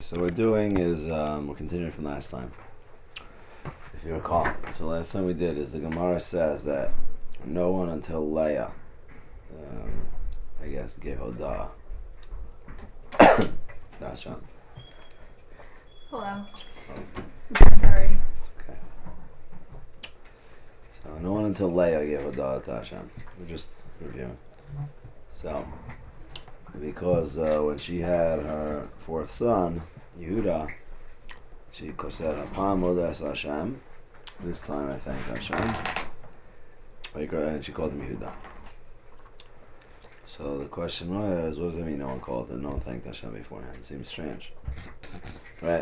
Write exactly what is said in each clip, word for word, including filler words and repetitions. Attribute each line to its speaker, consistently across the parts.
Speaker 1: So what we're doing is um, we're continuing from last time, if you recall. So last time we did is the Gemara says that no one until Leah, um, I guess, gave Hodah. Dashan.
Speaker 2: Hello. Sorry.
Speaker 1: Okay. So no one until Leah gave Hodah to Hashem. We're just reviewing. So because uh, when she had her fourth son, Yehuda, she said, "Apam Modas Hashem." This time I thank Hashem. And she called him Yehuda. So the question was, what does that mean? No one called him, no one thanked Hashem beforehand. It seems strange, right?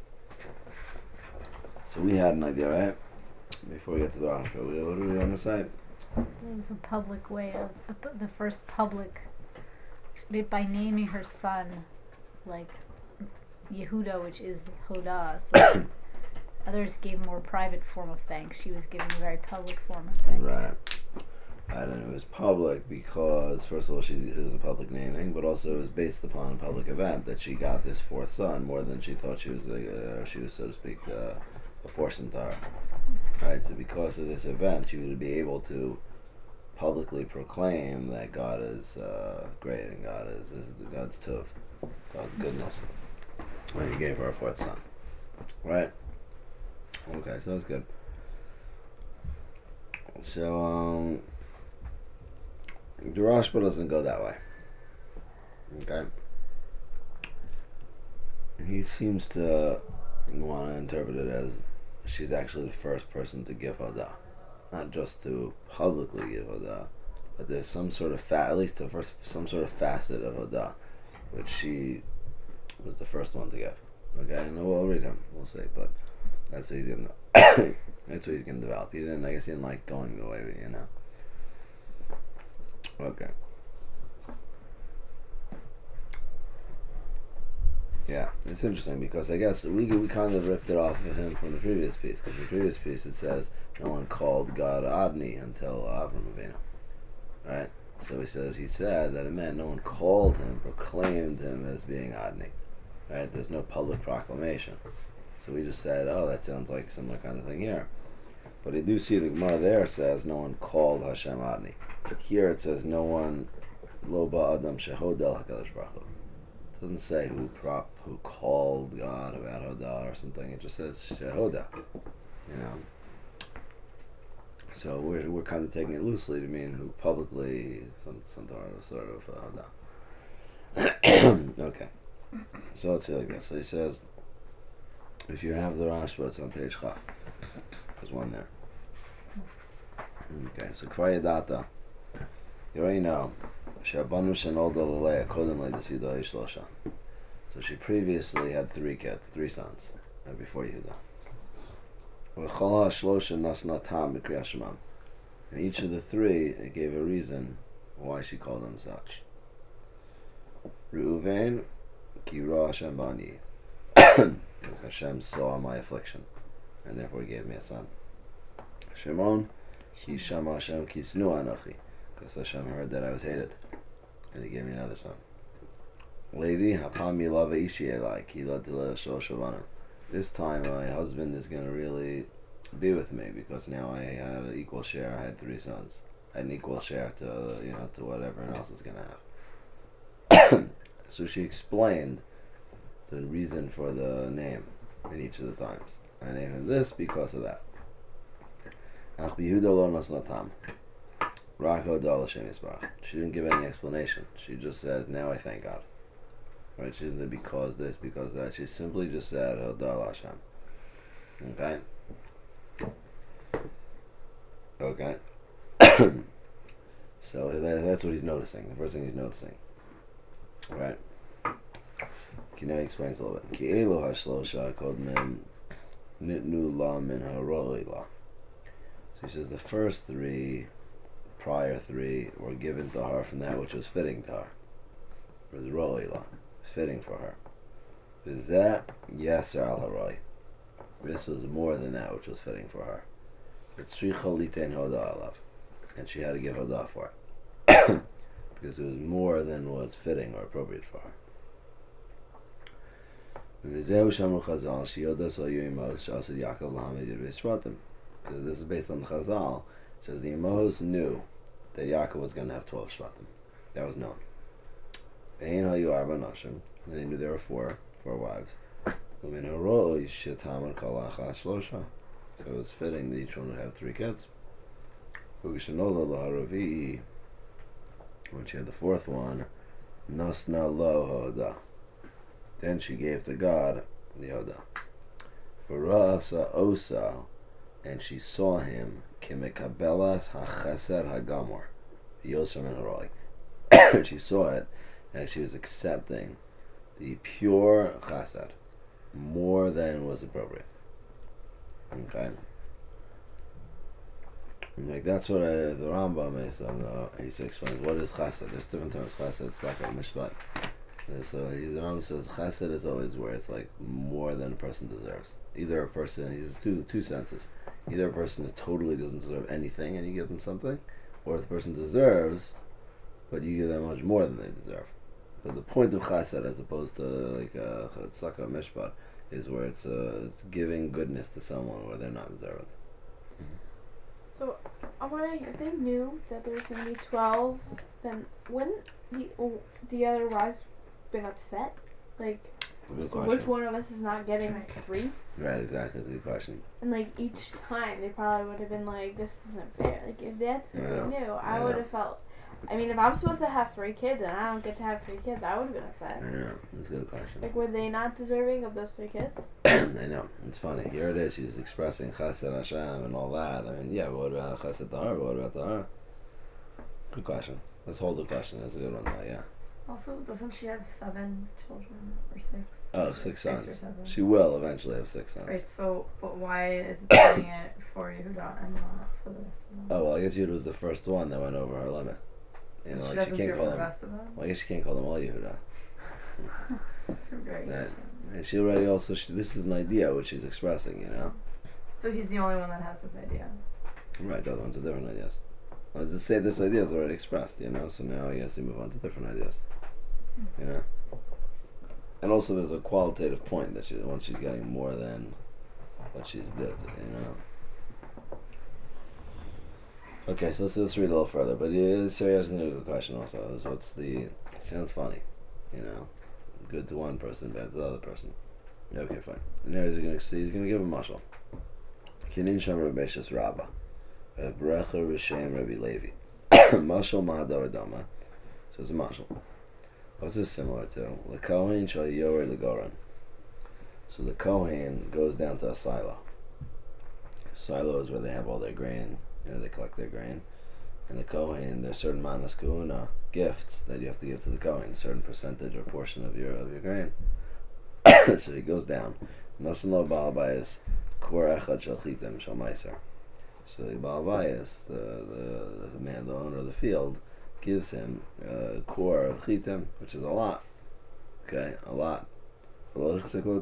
Speaker 1: So we had an idea, right? Before we get to the Rosh, what do we want to say?
Speaker 2: It was a public way of uh, the first public by naming her son like Yehuda, which is Hodah. So others gave a more private form of thanks. She was giving a very public form of thanks.
Speaker 1: Right. And it was public because, first of all, she it was a public naming, but also it was based upon a public event that she got this fourth son more than she thought she was, uh, she was so to speak, uh, a portion to her. Right. So because of this event, she would be able to publicly proclaim that God is uh, great and God is, is God's tov, God's goodness, when He gave her a fourth son. Right. Okay, so that's good. So um. The Rashba doesn't go that way. Okay. He seems to want to interpret it as she's actually the first person to give Hodah. Not just to publicly give Hodah, but there's some sort of, fa- at least the first, some sort of facet of Hodah, which she was the first one to give. Okay, and we'll read him, we'll see, but that's what he's going to, that's what he's going to develop. He didn't, I guess he didn't like going the way, you know. Okay. Yeah, it's interesting because I guess we we kind of ripped it off of him from the previous piece. Because the previous piece it says no one called God Adni until Avram Avinu, right? So he said he said that it meant no one called him, proclaimed him as being Adni, right? There's no public proclamation. So we just said, oh, that sounds like a similar kind of thing here. But I do see the Gemara there says no one called Hashem Adni. Here it says no one lo ba adam shehodel hakadosh baruch hu. It doesn't say who prop who called God about Hodah or something. It just says shehoda. You know. So we're we're kind of taking it loosely to mean who publicly some some sort of uh, Hodah. Okay. So let's say like this. So he says, if you have the Rashba, it's on page Chaf. There's one there. Okay. So Kvar Yadata. You already know. So she previously had three kids, three sons, right before Yehuda. And each of the three, it gave a reason why she called them such. Reuven, ki ra Hashem bani. Because Hashem saw my affliction, and therefore He gave me a son. Shimon, ki shama Hashem ki snu anochi. Because Hashem heard that I was hated, and He gave me another son. Levi, hapam yilava ishi elai ki la dila shalosh avanim. This time my husband is going to really be with me because now I had an equal share. I had three sons. I had an equal share to you know to what everyone else is going to have. So she explained the reason for the name in each of the times. I named him this because of that. Ach b'Yehuda lo nasnatam. She didn't give any explanation. She just said, now I thank God. Right? She didn't say because this, because that. She simply just said, Hodah Hashem. Okay? Okay? So that, that's what he's noticing. The first thing he's noticing. Right? Now he explains a little bit. Ki elo hashlosha kodmem nitnu la min haroi la. So he says the first three prior three were given to her from that which was fitting to her. It was ro'ila, fitting for her. V'zeh yeser al haroi. This was more than that which was fitting for her. V'tzricha litein hodah alav. And she had to give hodah for it. Because it was more than was fitting or appropriate for her. V'zeu shamu Chazal shiyodas al Yimos shasad Yaakov lahamed yud v'shvatim. Because this is based on the Chazal. It says the Yimos knew that Yaakov was going to have twelve shvatim. That was known. Ve'ein hayu arba nashim. And they knew there were four, four wives. U'min haroi shetaman kol achas shlosha. So it was fitting that each one would have three kids. U'gishanola laharavi. When she had the fourth one, nasna lo hoda. Then she gave to God the hoda. V'ra'asa osa. And she saw him kimekabelas hachesed hagamor. Yosem and haroi. She saw it, and she was accepting the pure chesed more than was appropriate. Okay. Like that's what I, the Rambam is on the, he explains what is chesed. There's different terms. Chesed, tzedakah, mishpat. And so he, the Rambam says chesed is always where it's like more than a person deserves. Either a person, he says two two senses. Either a person is totally doesn't deserve anything and you give them something, or if the person deserves, but you give them much more than they deserve. But the point of chesed, as opposed to like a tzedakah, mishpat, is where it's uh, it's giving goodness to someone where they're not deserving.
Speaker 3: So I'm wondering if they knew that there was going to be twelve, then wouldn't the oh, the other wives been upset? Like, so which one of us is not getting like three?
Speaker 1: Right, exactly. That's a good question.
Speaker 3: And like each time they probably would have been like, "This isn't fair." Like if that's who
Speaker 1: Yeah.
Speaker 3: they knew, I,
Speaker 1: I
Speaker 3: would
Speaker 1: know.
Speaker 3: have felt. I mean, if I'm supposed to have three kids and I don't get to have three kids, I would have been upset.
Speaker 1: I know. That's a good question.
Speaker 3: Like, were they not deserving of those three kids?
Speaker 1: I know. It's funny. Here it is. She's expressing chesed Hashem and all that. I mean, yeah, but what about chesed Tahar? But what about Tahar? Good question. Let's hold the question. That's a good one, though, yeah.
Speaker 4: Also, doesn't she have seven children or six?
Speaker 1: Oh,
Speaker 4: Or
Speaker 1: six
Speaker 4: Or
Speaker 1: sons.
Speaker 4: seven.
Speaker 1: She will eventually have six sons.
Speaker 4: Right. So, but why is it doing it for Yehuda and not for the rest of them?
Speaker 1: Oh, well, I guess Yehuda was the first one that went over her limit. You know,
Speaker 4: she
Speaker 1: like
Speaker 4: doesn't
Speaker 1: she
Speaker 4: do
Speaker 1: can't
Speaker 4: it
Speaker 1: call
Speaker 4: for the
Speaker 1: them.
Speaker 4: rest of them.
Speaker 1: Well, I guess she can't call them all Yehuda.
Speaker 4: Very
Speaker 1: That-
Speaker 4: good.
Speaker 1: And she already also, she, this is an idea which she's expressing, you know?
Speaker 4: So he's the only one that has this idea.
Speaker 1: Right, the other ones are different ideas. I was just say this idea is already expressed, you know, so now I guess we move on to different ideas. You know? And also there's a qualitative point that she, once she's getting more than what she's did, you know? Okay, so let's, let's read a little further, but yeah, Sarah asking a good question also, is what's the, it sounds funny, you know? Good to one person, bad to the other person. Okay, fine. And now he's going to he's going to give a mashal. Kinin Shem Rabbi Shas Rabba. Brecha Rishem Rabbi Levi. Mashal Mahadav Adama. So it's a mashal. What's this similar to? The Kohen Shal Yorer Legoran. So the Kohen goes down to a silo. Silo is where they have all their grain. You know, they collect their grain. And the Kohen, there's certain manas kuhuna gifts that you have to give to the Kohen, a certain percentage or portion of your of your grain. So he goes down. Nasan lo ba'albayis kor echad shel chitim shel meiser. So the ba'albayis, the, the the man, the owner of the field, gives him a core of chitim, which is a lot. Okay, a lot. And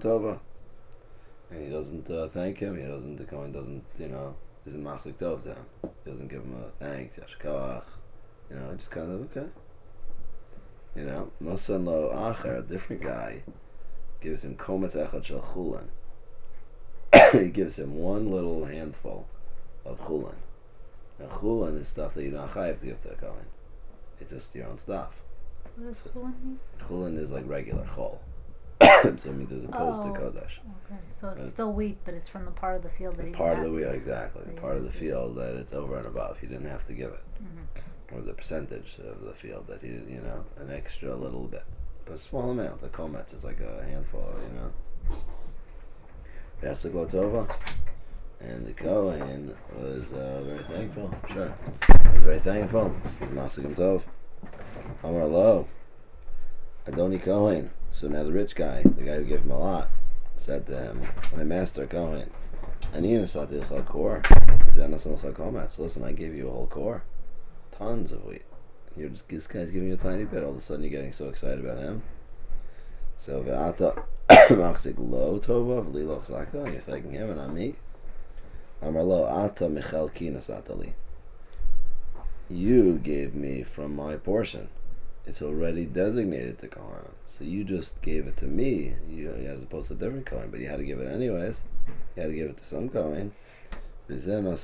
Speaker 1: he doesn't uh, thank him. He doesn't. The Kohen doesn't. You know. Isn't machzik tov to him. He doesn't give him a thanks, yashkoach. You know, just kind of okay. You know, nosan lo acher, a different guy, gives him komet echad shel chulin. He gives him one little handful of chulin. Now chulin is stuff that you don't have to give to a kohen. It's just your own stuff.
Speaker 2: What does chulin mean?
Speaker 1: Chulin is like regular chol. So it means as opposed
Speaker 2: Oh.
Speaker 1: to kodesh.
Speaker 2: Okay, so it's
Speaker 1: Right.
Speaker 2: still wheat, but it's from the part of the field that he
Speaker 1: Part of
Speaker 2: didn't
Speaker 1: the
Speaker 2: have
Speaker 1: wheel, exactly. The
Speaker 2: Yeah,
Speaker 1: part of the
Speaker 2: yeah.
Speaker 1: field that it's over and above. He didn't have to give it.
Speaker 2: to. Mhm.
Speaker 1: Or the percentage of the field that he, you know, an extra little bit, but a small amount. The komets is like a handful, you know. Yasik Lotova, and the Kohen was uh, very thankful. Sure, he was very thankful. Masikim Tov, Amar Lo, Adoni Kohen. So now the rich guy, the guy who gave him a lot, said to him, "My master Kohen, Ani nasati l'cha kor, zeh nasan l'cha komets. Listen, I gave you a whole core." Tons of wheat. You're just, this guy's giving you a tiny bit. All of a sudden, you're getting so excited about him. So ve'ata machzik lo tova v'li chzakta, and you're thanking him and not me. Amar lo ata michel ki nasata li. You gave me from my portion. it's already designated to Kohanim. So you just gave it to me, you, as opposed to a different Kohen, but you had to give it anyways. You had to give it to some Kohen. But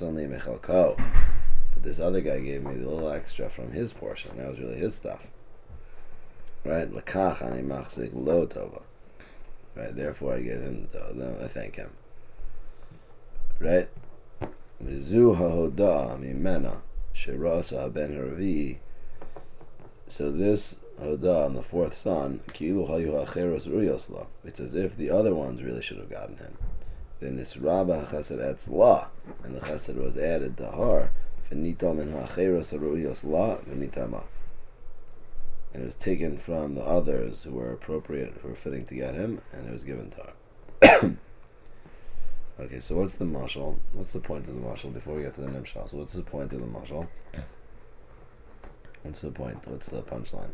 Speaker 1: this other guy gave me the little extra from his portion. That was really his stuff. Right? Lakach ani machzik lo tova. Right? Therefore I give him the tova. Then I thank him. Right? Vizu hahoda mimena shirasa ben Ravi. So this hoda on the fourth son, kilu hayu hacheros ruyosla. It's as if the other ones really should have gotten him. Then this rabba chesed etzla, and the chesed was added to her. V'nitam min hacheros ruyosla v'nitama. And it was taken from the others who were appropriate, who were fitting to get him, and it was given to her. Okay, so what's the mashal? What's the point of the mashal before we get to the nimshal? So what's the point of the mashal? What's the point? What's the punchline?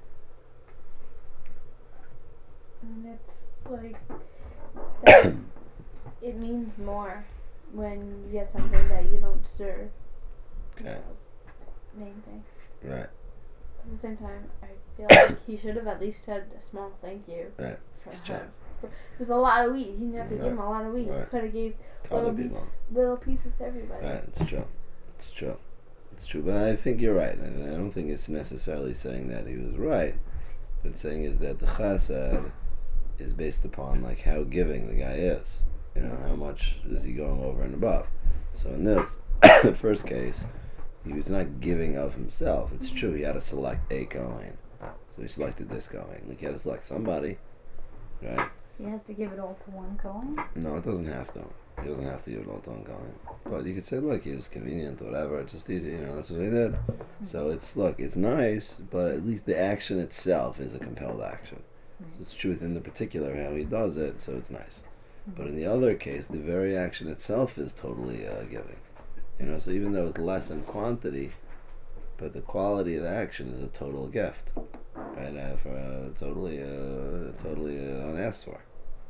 Speaker 3: And it's like that it means more when you get something that you don't deserve.
Speaker 1: Okay.
Speaker 3: That was the main thing.
Speaker 1: Right.
Speaker 3: At the same time, I feel like he should have at least said a small thank you.
Speaker 1: Right.
Speaker 3: For
Speaker 1: It's
Speaker 3: her.
Speaker 1: true.
Speaker 3: For, it was a lot of wheat. He didn't have to
Speaker 1: Right.
Speaker 3: give him a lot of wheat.
Speaker 1: Right.
Speaker 3: He could have gave
Speaker 1: To
Speaker 3: little
Speaker 1: other people.
Speaker 3: pieces, little pieces to everybody.
Speaker 1: Right, it's true. It's true. It's true. But I think you're right. I I don't think it's necessarily saying that he was right. But it's saying is that the chesed is based upon like how giving the guy is. You know, how much is he going over and above. So in this first case, he was not giving of himself. It's true, he had to select a Kohen. So he selected this Kohen. Like he had to select somebody. Right?
Speaker 2: He has to give it all to one Kohen.
Speaker 1: No, it doesn't have to. He doesn't have to give it all to one Kohen. But you could say, look, he was convenient or whatever. It's just easy, you know, that's what he did. So it's, look, it's nice, but at least the action itself is a compelled action. So it's true within the particular how he does it, so it's nice. But in the other case, the very action itself is totally uh, giving. You know, so even though it's less in quantity, but the quality of the action is a total gift. Right? Uh, for uh, totally, uh, totally uh, unasked for.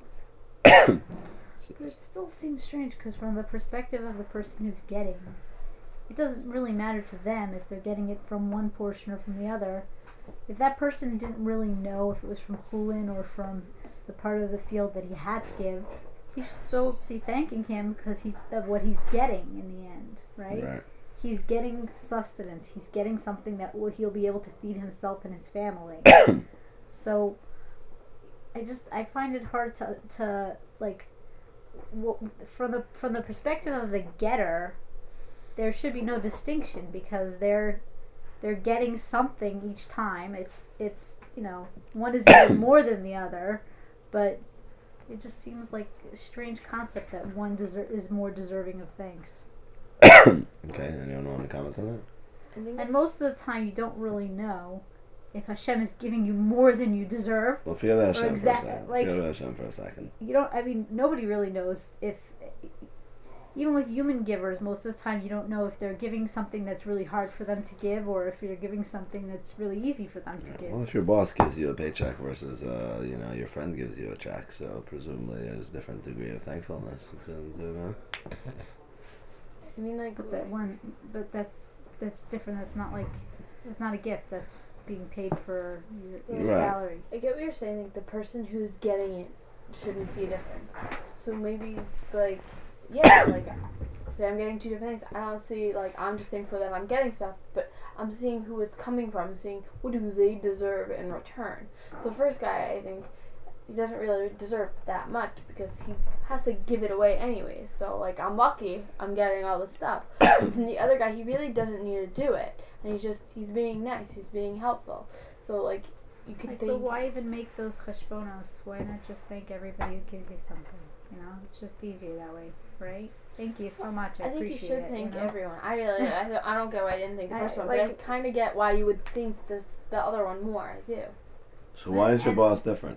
Speaker 1: So,
Speaker 2: But it still seems strange because from the perspective of the person who's getting, it doesn't really matter to them if they're getting it from one portion or from the other. If that person didn't really know if it was from Chulin or from the part of the field that he had to give, he should still be thanking him because he of what he's getting in the end, right?
Speaker 1: right.
Speaker 2: He's getting sustenance. He's getting something that will he'll be able to feed himself and his family. So, I just I find it hard to to like. Well, from the from the perspective of the getter, there should be no distinction because they're they're getting something each time. It's it's you know one is even more than the other, but it just seems like a strange concept that one deser- is more deserving of thanks.
Speaker 1: Okay, anyone want to comment on that?
Speaker 3: I think
Speaker 2: And
Speaker 3: it's-
Speaker 2: most of the time, you don't really know if Hashem is giving you more than you deserve.
Speaker 1: Well, forget about Hashem
Speaker 2: exact-
Speaker 1: for a second.
Speaker 2: like-
Speaker 1: forget about Hashem for a second.
Speaker 2: You don't. I mean, nobody really knows if. Even with human givers, most of the time you don't know if they're giving something that's really hard for them to give, or if you're giving something that's really easy for them to give.
Speaker 1: Well, if your boss gives you a paycheck versus, uh, you know, your friend gives you a check, so presumably there's a different degree of thankfulness to, to know.
Speaker 3: I mean, like,
Speaker 2: But that one, but that's that's different. That's not like, it's not a gift. That's being paid for your, your
Speaker 1: Right.
Speaker 2: salary.
Speaker 3: I get what you're saying. Like, the person who's getting it shouldn't see a difference. So maybe, like, yeah, like, say I'm getting two different things. I don't see, like, I'm just thankful that I'm getting stuff, but I'm seeing who it's coming from. I'm seeing what do they deserve in return. So the first guy, I think, he doesn't really deserve that much because he has to give it away anyways. So, like, I'm lucky I'm getting all this stuff. And the other guy, he really doesn't need to do it. And he's just, he's being nice. He's being helpful. So, like, you could
Speaker 2: Like,
Speaker 3: think...
Speaker 2: but why even make those cheshbonos? Why not just thank everybody who gives you something? You know, it's just easier that way, right? Thank you so much. I,
Speaker 3: I think you
Speaker 2: appreciate
Speaker 3: should
Speaker 2: it.
Speaker 3: thank
Speaker 2: you know?
Speaker 3: everyone. I really, I, don't- I don't get why I didn't think the
Speaker 2: I-
Speaker 3: first one,
Speaker 2: like-
Speaker 3: but I kind of get why you would think this, the other one more. I do.
Speaker 1: So why is your
Speaker 2: And-
Speaker 1: boss different?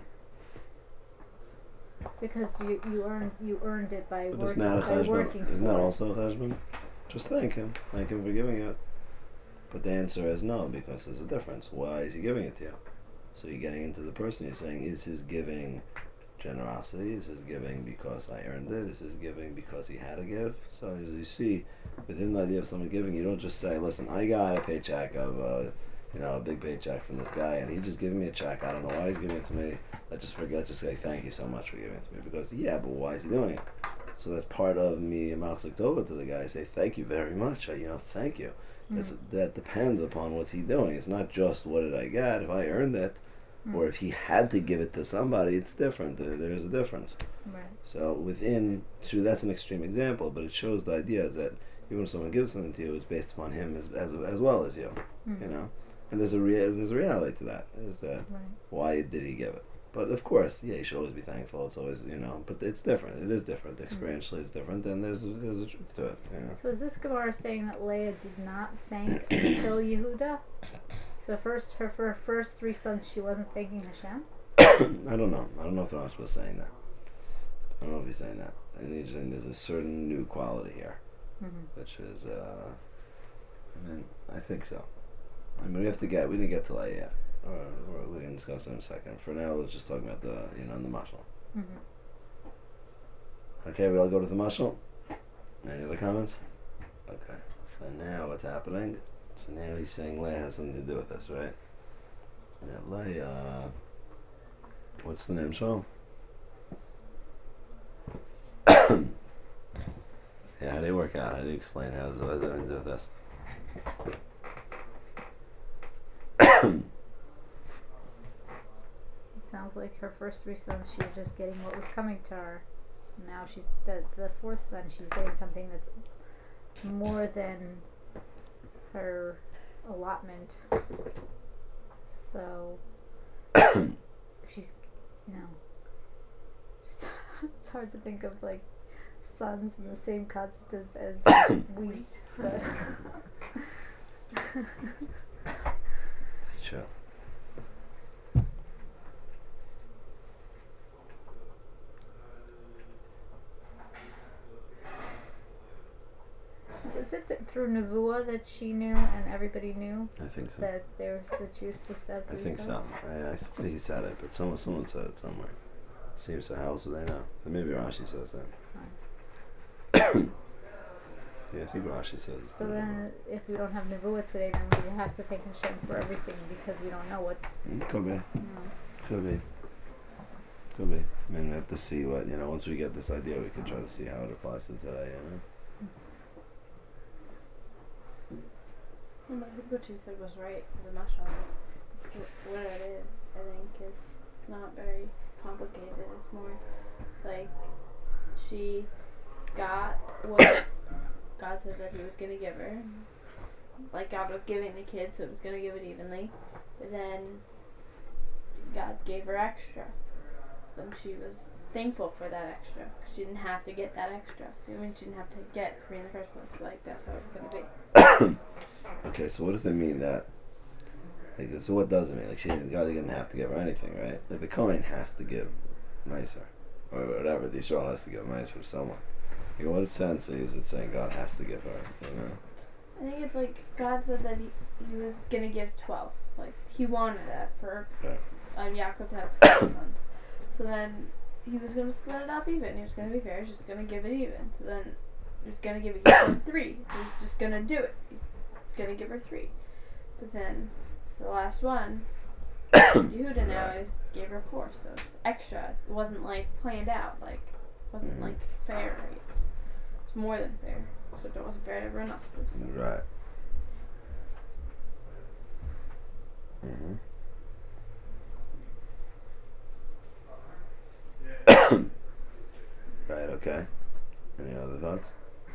Speaker 2: Because you you earned you earned it by
Speaker 1: But
Speaker 2: working
Speaker 1: isn't that a
Speaker 2: by
Speaker 1: cheshbon?
Speaker 2: working
Speaker 1: Isn't
Speaker 2: for
Speaker 1: that
Speaker 2: it.
Speaker 1: also a cheshbon? Just thank him. Thank him for giving it. But the answer is no, because there's a difference. Why is he giving it to you? So you're getting into the person. You're saying, is his giving generosity? Is his giving because I earned it? Is his giving because he had to give? So as you see, within the idea of someone giving, you don't just say, listen, I got a paycheck of, uh, you know, a big paycheck from this guy, and he's just giving me a check. I don't know why he's giving it to me. Let's just forget, just say thank you so much for giving it to me. Because, yeah, but why is he doing it? So that's part of me, Machzik Tova, to the guy. I say, thank you very much. I, you know, thank you. Mm-hmm. That's, that depends upon what's he doing. It's not just what did I get. If I earned it, mm-hmm. or if he had to give it to somebody, it's different. There's a difference.
Speaker 2: Right.
Speaker 1: So within, true, that's an extreme example, but it shows the idea is that even if someone gives something to you, it's based upon him as as, as well as you, mm-hmm. you know. And there's a rea- there's a reality to that. Is that
Speaker 2: right.
Speaker 1: why did he give it? But of course, yeah, you should always be thankful. It's always, you know, but it's different. It is different. Experientially, mm-hmm. it's different, and there's a, there's a truth to it. You know?
Speaker 2: So is this Gemara saying that Leah did not thank until Yehuda? So first, her for her first three sons, she wasn't thanking Hashem.
Speaker 1: I don't know. I don't know if the Rashba was saying that. I don't know if he's saying that. I think he's saying there's a certain new quality here, mm-hmm. which is, uh, I mean, I think so. I mean, we have to get, we didn't get to that yet. Or, or we can discuss it in a second. For now, we're just talking about the, you know, the mashal. Mm-hmm. Okay, we all go to the mashal? Any other comments? Okay. So now what's happening? So now he's saying Leah has something to do with this, right? Yeah, Leah, what's the name, Shal? Yeah, how do you work out? How do you explain how does it have to do with this?
Speaker 2: It sounds like her first three sons, she was just getting what was coming to her. Now she's the the fourth son, she's getting something that's more than her allotment. So she's, you know, just, it's hard to think of like sons in the same concept as, as wheat, but
Speaker 1: it's true.
Speaker 2: Was it through Nevuah that she knew and everybody knew?
Speaker 1: I think so.
Speaker 2: That there's that she was supposed to have
Speaker 1: I think so. I, I thought he said it, but someone someone said it somewhere. Seems so. How else would they know? Maybe Rashi says that. Right. Yeah, I think Rashi says.
Speaker 2: So then, if we don't have Nevuah today, then we have to thank Hashem for everything because we don't know what's.
Speaker 1: Could be.
Speaker 2: You know.
Speaker 1: Could be. Could be. I mean, we have to see what, you know, once we get this idea, we can try to see how it applies to today, you know?
Speaker 3: Mm-hmm. I think what you said was right. The mashal, what it is, I think, is not very complicated. It's more like she got what God said that he was going to give her. Like God was giving the kid, so he was going to give it evenly. But then God gave her extra. So then she was thankful for that extra. She didn't have to get that extra. I mean, she didn't have to get three in the first place. But like, that's how it's going to be.
Speaker 1: Okay, so what does it mean that, like, so what does it mean? Like, she didn't, God didn't have to give her anything, right? Like, the Kohen has to give nicer, or whatever, the Yisrael has to give nicer to someone. Like, what sense is it saying God has to give her, you know?
Speaker 3: I think it's like, God said that he, he was going to give twelve. Like, he wanted that for
Speaker 1: okay.
Speaker 3: um, Yaakov to have twelve sons. So then, he was going to split it up even. He was going to be fair. He was just going to give it even. So then, he was going to give it he three. So he was just going to do it. Gonna give her three, but then the last one, Yehuda now is gave her four, so it's extra. It wasn't like planned out, like it wasn't mm-hmm. like fair. Right? It's, it's more than fair, so it wasn't fair to everyone else. So.
Speaker 1: Right. Mm-hmm. Right. Okay. Any other thoughts?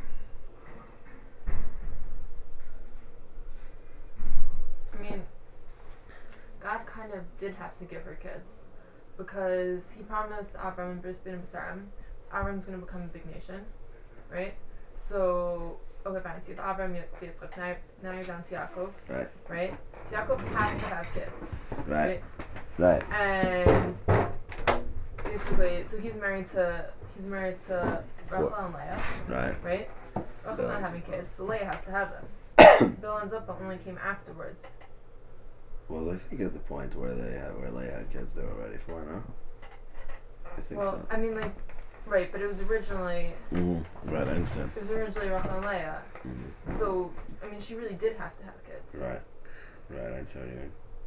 Speaker 4: I mean, God kind of did have to give her kids because he promised Avram and Bris bin Basarim, Avram's going to become a big nation, right? So, okay, fine. So you have Avram, you have Yitzchak. Now, now you're down to Yaakov,
Speaker 1: right?
Speaker 4: Right? So Yaakov has to have kids,
Speaker 1: right?
Speaker 4: Right.
Speaker 1: Right.
Speaker 4: And basically, so he's married to he's married to Rachel and Leah,
Speaker 1: right?
Speaker 4: Right. Rachel's not having kids, so Leah has to have them. Bill ends up only came afterwards.
Speaker 1: Well, I think at the point where they had, where Leah had kids, they were ready for it, no? I think
Speaker 4: well,
Speaker 1: so.
Speaker 4: Well, I mean, like, right, but it was originally...
Speaker 1: Mm-hmm. Right, I understand.
Speaker 4: It was originally Rachel and Leah.
Speaker 1: Mm-hmm.
Speaker 4: So, I mean, she really did have to have kids.
Speaker 1: Right. Right, I told you.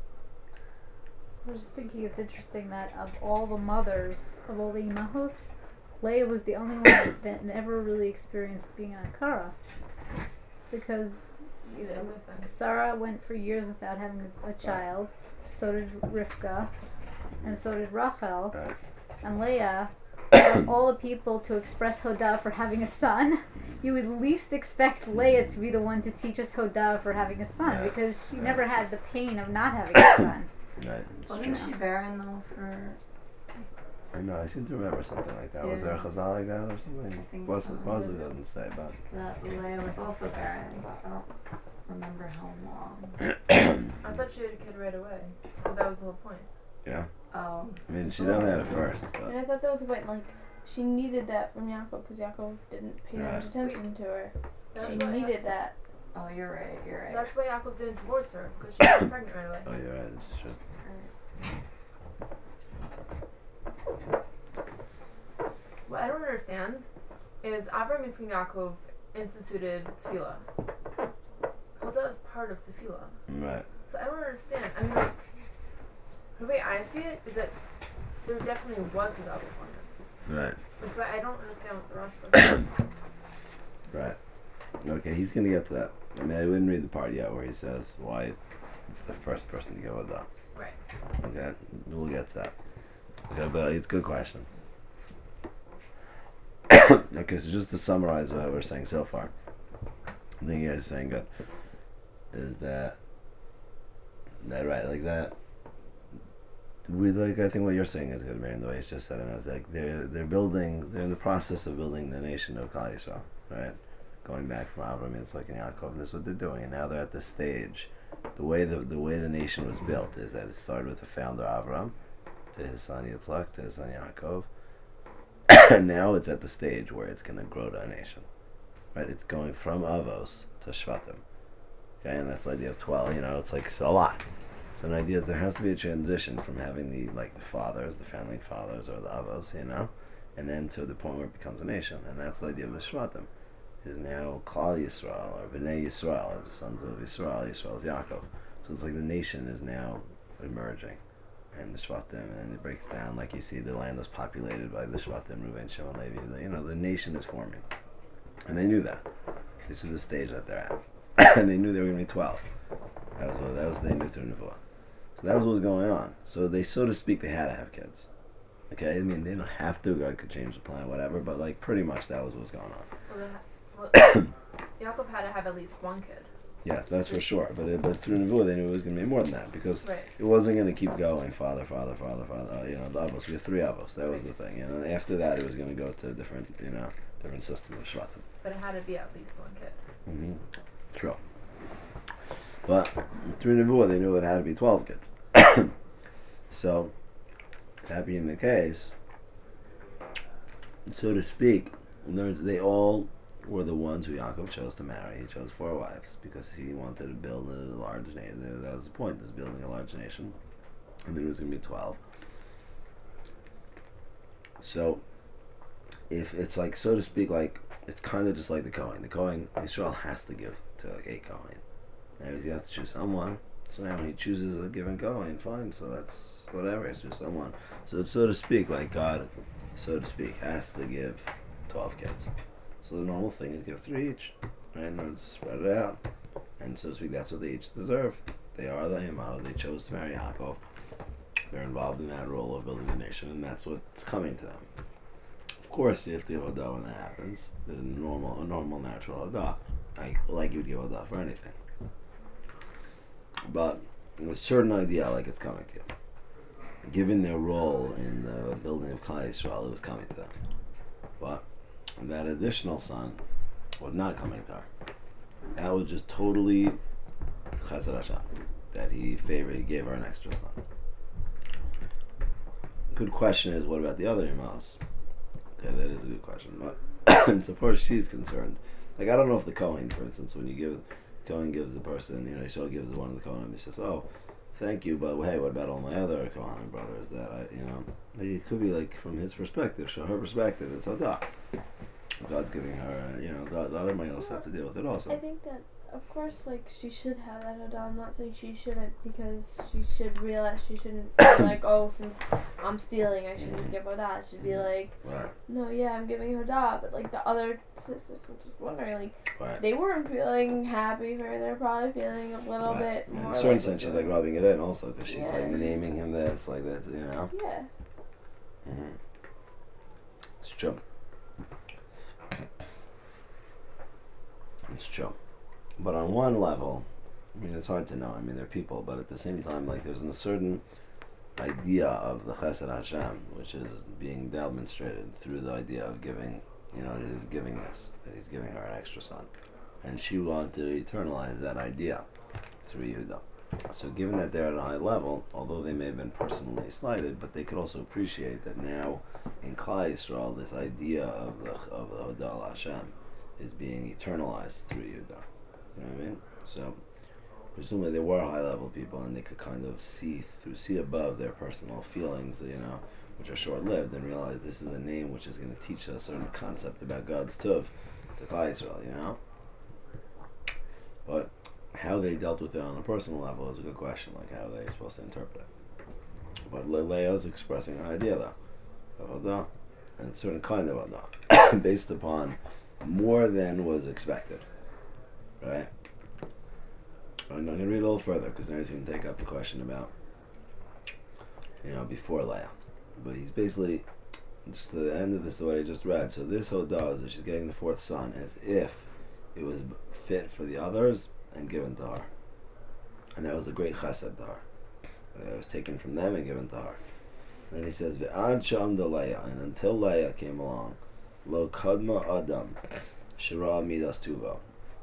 Speaker 2: I was just thinking it's interesting that of all the mothers, of all the imahos, Leah was the only one that never really experienced being an Akara. Because, you know, Sarah went for years without having a, a child, so did Rivka, and so did Rachel,
Speaker 1: Right.
Speaker 2: and Leah. Of all the people to express Hodah for having a son, you would least expect Leah to be the one to teach us Hodah for having a son,
Speaker 1: Yeah.
Speaker 2: because she
Speaker 1: Yeah.
Speaker 2: never had the pain of not having a son.
Speaker 1: Right.
Speaker 5: Wasn't she barren though for?
Speaker 1: I know, I seem to remember something like that. Was
Speaker 5: Yeah.
Speaker 1: there a chazal like that or something?
Speaker 5: I think
Speaker 1: Was
Speaker 5: so.
Speaker 1: it? Mosley doesn't say, but.
Speaker 5: That Leah was also barren, but I don't remember how long.
Speaker 4: I thought she had a kid right away, so that was the whole point.
Speaker 1: Yeah.
Speaker 5: Oh.
Speaker 1: I mean, she definitely had it first,
Speaker 3: And
Speaker 1: but.
Speaker 3: I thought that was the point, like, she needed that from Yaakov because Yaakov didn't pay
Speaker 1: Right.
Speaker 3: much attention to her.
Speaker 4: That's
Speaker 3: She
Speaker 4: why
Speaker 3: needed that.
Speaker 5: Oh, you're right. You're right.
Speaker 4: That's why Yaakov didn't divorce her, because she was pregnant right away.
Speaker 1: Oh, you're right, that's true.
Speaker 4: What I don't understand is Avram Yitzchak Yaakov instituted tefillah. Hodah is part of tefillah.
Speaker 1: Right.
Speaker 4: So I don't understand. I mean, like, the way I see it is that there definitely was Hodah beforehand.
Speaker 1: Right.
Speaker 4: That's why I don't understand what the Rosh does.
Speaker 1: Right. Okay, he's gonna get to that. I mean, I wouldn't read the part yet where he says why it's the first person to go with that.
Speaker 4: Right.
Speaker 1: Okay, we'll get to that. Okay, but it's a good question. Okay, so just to summarize what we're saying so far, I think you guys are saying good. Is that that right? Like that. We like. I think what you're saying is good, Mary. The way it's just said it, it's like they're they're building. They're in the process of building the nation of Klal Yisrael, right? Going back from Avram, it's like in Yaakov, and this is what they're doing, and now they're at this stage. The way the the way the nation was built is that it started with the founder Avram, to his son Yitzchak, to his son Yaakov, and now it's at the stage where it's going to grow to a nation, right? It's going from Avos to Shvatim, okay, and that's the idea of twelve. You know, it's like it's a lot. So the idea is there has to be a transition from having the like the fathers, the founding fathers, or the Avos, you know, and then to the point where it becomes a nation, and that's the idea of the Shvatim. Is now Klal Yisrael or Bnei Yisrael, the sons of Yisrael. Yisrael is Yaakov. So it's like the nation is now emerging, and the Shvatim, and it breaks down like you see the land was populated by the Shvatim, Reuven, Shimon, Levi. The, you know, the nation is forming, and they knew that. This is the stage that they're at, and they knew they were going to be twelve. That was what that was they knew through Nevuah. So that was what was going on. So they, so to speak, they had to have kids. Okay, I mean they didn't have to. God could change the plan, whatever. But like pretty much that was what was going on.
Speaker 4: Well, they ha- well, Yaakov had to have at least one kid.
Speaker 1: Yes, that's for sure. But it, but through Nevuah, they knew it was going to be more than that because
Speaker 4: Right.
Speaker 1: it wasn't going to keep going. Father, father, father, father. Uh, you know, the Avos. We had three Avos. That was the thing. And then after that, it was going to go to a different, you know, different system of Shvatim.
Speaker 4: But it had to be at least one kid.
Speaker 1: Mm-hmm. True. But through Nevuah, they knew it had to be twelve kids. So, that being the case, so to speak, in other words, they all were the ones who Yaakov chose to marry. He chose four wives because he wanted to build a large nation. That was the point, is building a large nation. And then it was going to be twelve. So, if it's like, so to speak, like, it's kind of just like the Kohen. The Kohen, Israel has to give to like a Kohen. Now he's going to have to choose someone. So now when he chooses a given Kohen, fine, so that's whatever, it's just someone. So it's, so to speak, like God, so to speak, has to give twelve kids. So the normal thing is give three each, right? And spread it out. And so to speak, that's what they each deserve. They are the Imah, they chose to marry Yaakov. They're involved in that role of building the nation, and that's what's coming to them. Of course, you have to give Hodah when that happens. The normal, a normal, natural Hodah. Like, like you would give Hodah for anything. But a certain idea, like it's coming to you. Given their role in the building of Klal Yisrael, it was coming to them. But that additional son was not coming to her. That was just totally Chesed Hashem, that he favored, he gave her an extra son. Good question is, what about the other Imahs? Okay, that is a good question. But so far as she's concerned, like I don't know if the Kohen, for instance, when you give Kohen gives the person, you know, Yisrael gives the one of the Kohen, he says, "Oh, thank you, but hey, what about all my other Kohanim brothers?" That I, you know, it could be like from his perspective, so her perspective, it's Hodah. God's giving her, uh, you know, the, the other males have to deal with it also.
Speaker 3: I think that of course, like, she should have that hodah. I'm not saying she shouldn't, because she should realize she shouldn't be like, oh, since I'm stealing, I shouldn't give hodah. It should be like,
Speaker 1: Right.
Speaker 3: no, yeah, I'm giving hodah. But, like, the other sisters, I'm just wondering, like,
Speaker 1: Right.
Speaker 3: they weren't feeling happy for her. They're probably feeling a little
Speaker 1: Right.
Speaker 3: bit more.
Speaker 1: In a certain
Speaker 3: like,
Speaker 1: sense, she's like rubbing it in also because she's
Speaker 3: Yeah.
Speaker 1: like naming him this, like that, you know.
Speaker 3: Yeah.
Speaker 1: Mm-hmm. It's true. It's true. But on one level, I mean, it's hard to know. I mean, they're people, but at the same time, like, there's a certain idea of the Chesed Hashem, which is being demonstrated through the idea of giving, you know, his giving this, that he's giving her an extra son. And she wanted to eternalize that idea through Yehuda. So given that they're at a high level, although they may have been personally slighted, but they could also appreciate that now in Klal Yisrael, this idea of the of the Hodah al Hashem is being eternalized through Yehuda. You know what I mean? So presumably they were high level people and they could kind of see through, see above their personal feelings, you know, which are short lived, and realize this is a name which is going to teach us a certain concept about God's Tuv to Klal Yisrael, you know? But how they dealt with it on a personal level is a good question, like how they're supposed to interpret it. But Le- Leah's expressing an idea though, of Hodah, and it's a certain kind of Hodah, based upon more than was expected, right? And I'm going to read a little further, because now he's going to take up the question about, you know, before Leah. But he's basically, just the end of this, what I just read, so this Hodah is that she's getting the fourth son as if it was fit for the others and given to her. And that was a great chesed to her. It was taken from them and given to her. And then he says, V'ad sham de Leah, and until Leah came along, lo kadma adam, shira midas tuva.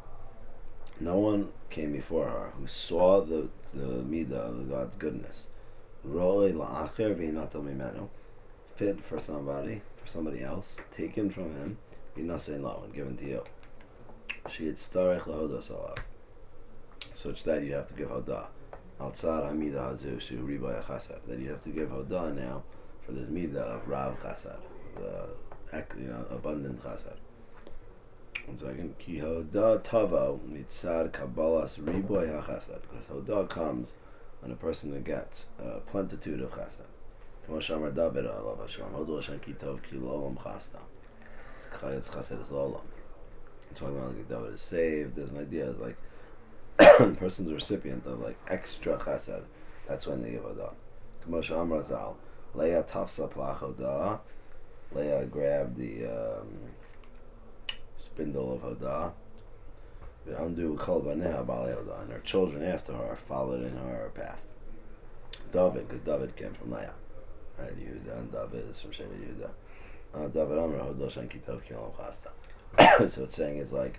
Speaker 1: No one came before her who saw the, the midah of God's goodness. Roi la'acher v'inatal mimenu, fit for somebody, for somebody else, taken from him, v'nasein lo, and given to you. She had starech lahodas alav, such that you have to give hodah. Outside hamidah hazu shu riba chesed, that you have to give hodah now for this midah of rav chesed, the you know abundant chesed. One second. Ki hodah tavo mitzad kabbalas riboy hachesed, because hodah comes when a person gets a plentitude of chesed. Kmo shamar David alav Hashem, hodah Hashem ki tov ki l'olam chasta. It's chesed is l'olam. Talking about like David is saved. There's an idea it's like the person's a recipient of like extra chesed. That's when they give hodah. K'moshe Amar Zal, Leah tafsa plach hodah. Leah grabbed the um, spindle of hodah. V'amdu kol baneh b'alei hodah, and her children after her followed in her path. David, because David came from Leah, right? Yehuda and David is from Sheva Yehuda. Uh, David Amar hodah shen kitov ki olam chasta. So it's saying is like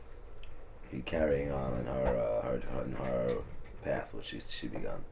Speaker 1: he carrying on in her, uh, her, her in her path which she she begun.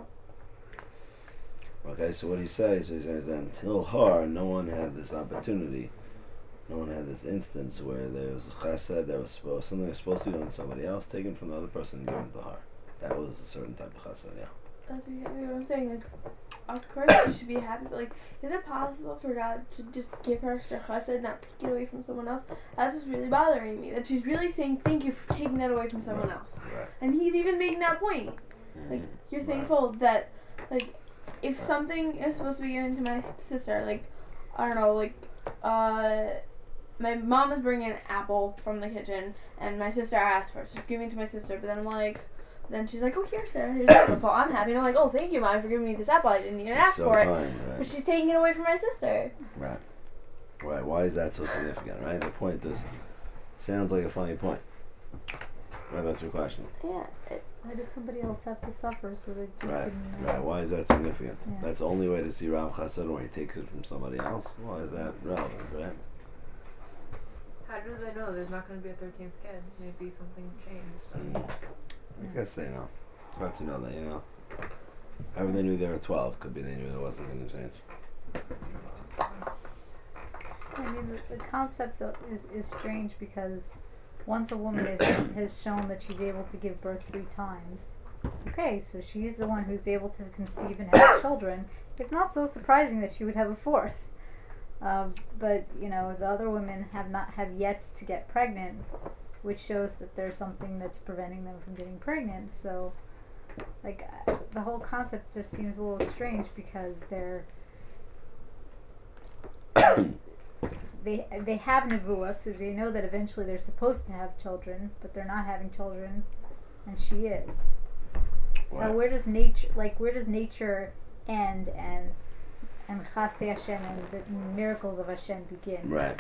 Speaker 1: Okay, so what he says is that until her, no one had this opportunity, no one had this instance where there was a chesed that was supposed something was supposed to be done to somebody else, taken from the other person and given to her. That was a certain type of chesed, yeah.
Speaker 3: That's exactly what I'm saying. Like, of course she should be happy, but like, is it possible for God to just give her extra chesed, not take it away from someone else? That's what's really bothering me. That she's really saying thank you for taking that away from someone
Speaker 1: Right.
Speaker 3: else,
Speaker 1: Right.
Speaker 3: and he's even making that point. Like,
Speaker 1: Mhm.
Speaker 3: you're
Speaker 1: Right.
Speaker 3: thankful that, like, if
Speaker 1: Right.
Speaker 3: something is supposed to be given to my sister, like, I don't know, like, uh, my mom is bringing an apple from the kitchen, and my sister asked for it. She's giving it to my sister, but then I'm like, then she's like, oh, here, Sarah, here's the apple. So I'm happy, and I'm like, oh, thank you, Mom, for giving me this apple. I didn't even ask
Speaker 1: So
Speaker 3: for it.
Speaker 1: kind, right.
Speaker 3: But she's taking it away from my sister.
Speaker 1: Right. Right. Why is that so significant, right? The point is, sounds like a funny point. Right, that's your question.
Speaker 3: Yeah. It,
Speaker 2: Why does somebody else have to suffer so that you
Speaker 1: Right,
Speaker 2: can...
Speaker 1: right. Why is that significant?
Speaker 2: Yeah.
Speaker 1: That's the only way to see Rav Chesed where he takes it from somebody else. Why is that relevant, right?
Speaker 4: How do they know there's not going to be a thirteenth kid? Maybe something changed.
Speaker 1: Mm. I guess they know. It's hard to know that, you know. However they knew there were twelve, could be they knew there wasn't going to change.
Speaker 2: I mean, the, the concept of, is, is strange because once a woman is, has shown that she's able to give birth three times, okay, so she's the one who's able to conceive and have children. It's not so surprising that she would have a fourth. Um, but, you know, the other women have not have yet to get pregnant. which shows that there's something that's preventing them from getting pregnant. So, like, uh, the whole concept just seems a little strange because they're they they have nevuah, so they know that eventually they're supposed to have children, but they're not having children, and she is. So
Speaker 1: Right.
Speaker 2: where does nature, like, where does nature end and and Chasdei Hashem and the miracles of Hashem begin?
Speaker 1: Right.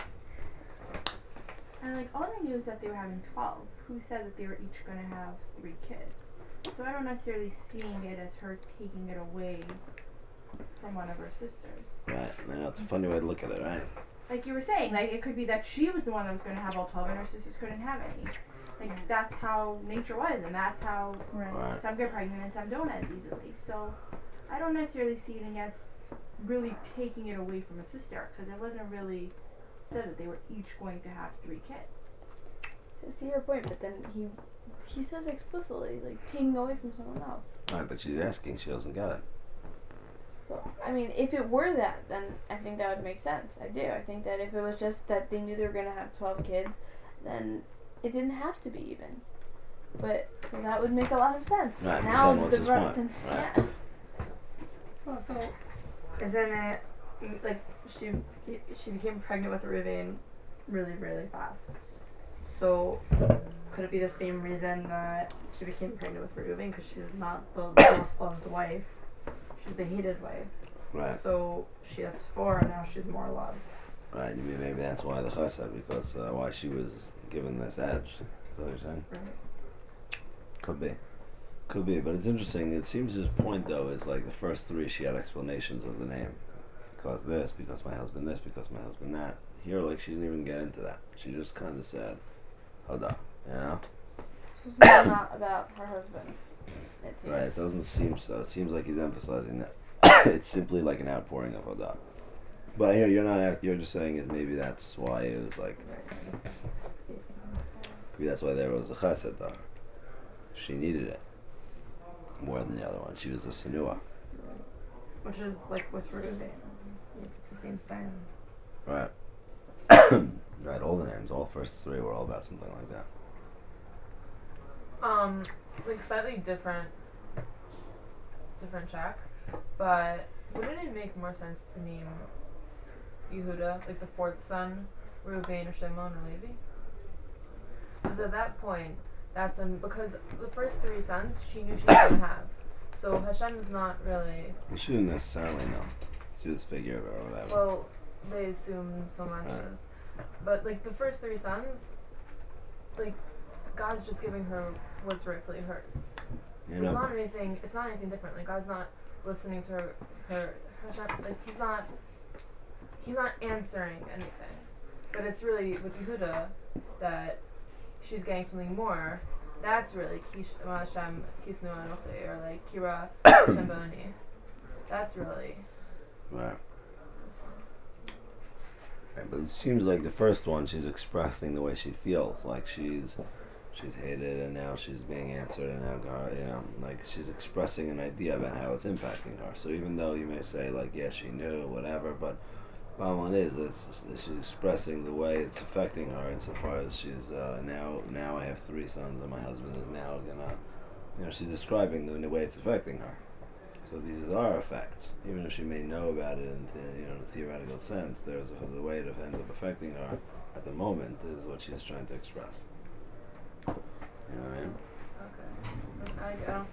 Speaker 3: And like all they knew is that they were having twelve. Who said that they were each going to have three kids? So I don't necessarily seeing it as her taking it away from one of her sisters.
Speaker 1: Right. I know it's a funny way to look at it, right?
Speaker 3: Like you were saying, like it could be that she was the one that was going to have all twelve and her sisters couldn't have any. Like that's how nature was, and that's how
Speaker 2: Right.
Speaker 1: Right.
Speaker 3: some get pregnant and some don't as easily. So I don't necessarily see it as really taking it away from a sister, because it wasn't really said that they were each going to have three kids.
Speaker 6: I see your point, but then he he says explicitly, like, taking away from someone else.
Speaker 1: Right, but she's asking, she doesn't get it.
Speaker 6: So, I mean, if it were that, then I think that would make sense. I do. I think that if it was just that they knew they were going to have twelve kids, then it didn't have to be even. But, so that would make a lot of sense.
Speaker 1: Right, but
Speaker 6: now
Speaker 1: then what's his
Speaker 6: ru-
Speaker 1: point?
Speaker 6: then-
Speaker 1: Right.
Speaker 6: yeah.
Speaker 5: Well, so isn't it mm, like she she became pregnant with Reuven really really fast? So could it be the same reason that she became pregnant with Reuven, because she's not the most loved wife, she's the hated wife?
Speaker 1: Right.
Speaker 5: So she has four, and now she's more loved.
Speaker 1: Right. I mean, maybe that's why the chesed, because uh, why she was given this edge. Is that what you're saying?
Speaker 5: Right.
Speaker 1: Could be. Could be, but it's interesting. It seems his point, though, is like the first three, she had explanations of the name. Because this, because my husband this, because my husband that. Here, like, she didn't even get into that. She just kind of said, Hoda, you know?
Speaker 6: So it's not about her husband. It seems.
Speaker 1: Right, it doesn't seem so. It seems like he's emphasizing that. It's simply like an outpouring of Hoda. But here, you're not, act- you're just saying is maybe that's why it was like, maybe that's why there was a chesed, though. She needed it. More than the other one. She was a sinua.
Speaker 5: Which is like with Reuven. It's the same thing.
Speaker 1: Right. Right, all the names, all first three were all about something like that.
Speaker 4: Um, like slightly different, different track, but wouldn't it make more sense to name Yehuda, like the fourth son, Reuven or Shimon or Levi? Because at that point, that's when, because the first three sons she knew she was gonna have, so Hashem is not really.
Speaker 1: You shouldn't necessarily know. She just figured it or whatever.
Speaker 4: Well, they assume so much,
Speaker 1: Right.
Speaker 4: as, but like the first three sons, like God's just giving her what's rightfully hers.
Speaker 1: you
Speaker 4: So
Speaker 1: know,
Speaker 4: it's not anything. It's not anything different. Like God's not listening to her. Her, Hashem, like he's not. He's not answering anything. But it's really with Yehuda that she's getting something more. That's really Kish Hashem Kisnu Anochi, or like Kira Hashem Boni. That's really.
Speaker 1: right. Right, but it seems like the first one, she's expressing the way she feels, like she's she's hated and now she's being answered, and now God, you know, like she's expressing an idea about how it's impacting her. So even though you may say like, yeah, she knew, whatever, but bottom line is it's she's expressing the way it's affecting her insofar as she's uh, now now I have three sons and my husband is now gonna, you know, she's describing the, the way it's affecting her. So these are effects, even if she may know about it in the, you know, in a theoretical sense. There's a, the way it ends up affecting her at the moment is what she's trying to express. You know what I mean?
Speaker 4: Okay. I, I don't.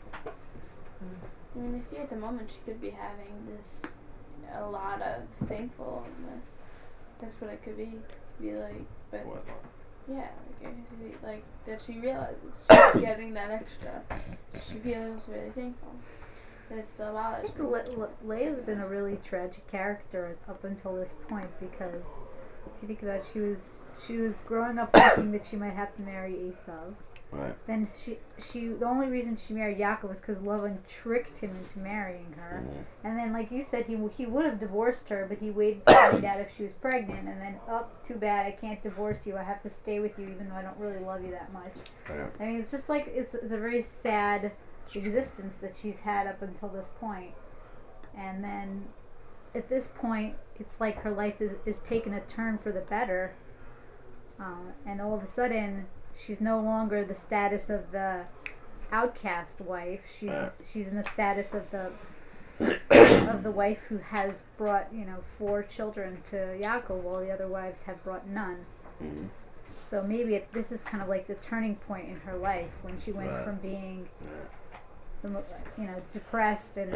Speaker 6: I mean, I see at the moment she could be having this, a lot of thankfulness. That's what it could be. It could be like, but
Speaker 1: What?
Speaker 6: yeah, like, I see, like that she realizes she's getting that extra. She feels really thankful. But it still
Speaker 2: I
Speaker 6: bothers
Speaker 2: think
Speaker 6: me.
Speaker 2: Le- Le- Leia's been a really tragic character up until this point, because if you think about it, she was she was growing up thinking that she might have to marry Esav.
Speaker 1: Right.
Speaker 2: Then she she the only reason she married Yaakov was because Lavan tricked him into marrying her.
Speaker 1: Mhm.
Speaker 2: And then, like you said, he w- he would have divorced her, but he waited to find out if she was pregnant. And then, oh, too bad, I can't divorce you. I have to stay with you, even though I don't really love you that much.
Speaker 1: Right.
Speaker 2: I mean, it's just like it's it's a very sad existence that she's had up until this point. And then, at this point, it's like her life is is taking a turn for the better. Uh, and all of a sudden, she's no longer the status of the outcast wife. She's
Speaker 1: Yeah.
Speaker 2: she's in the status of the of the wife who has brought, you know, four children to Yaakov, while the other wives have brought none.
Speaker 1: Mm-hmm.
Speaker 2: So maybe it, this is kind of like the turning point in her life when she went
Speaker 1: Right.
Speaker 2: from being,
Speaker 1: Yeah.
Speaker 2: the, mo- you know, depressed and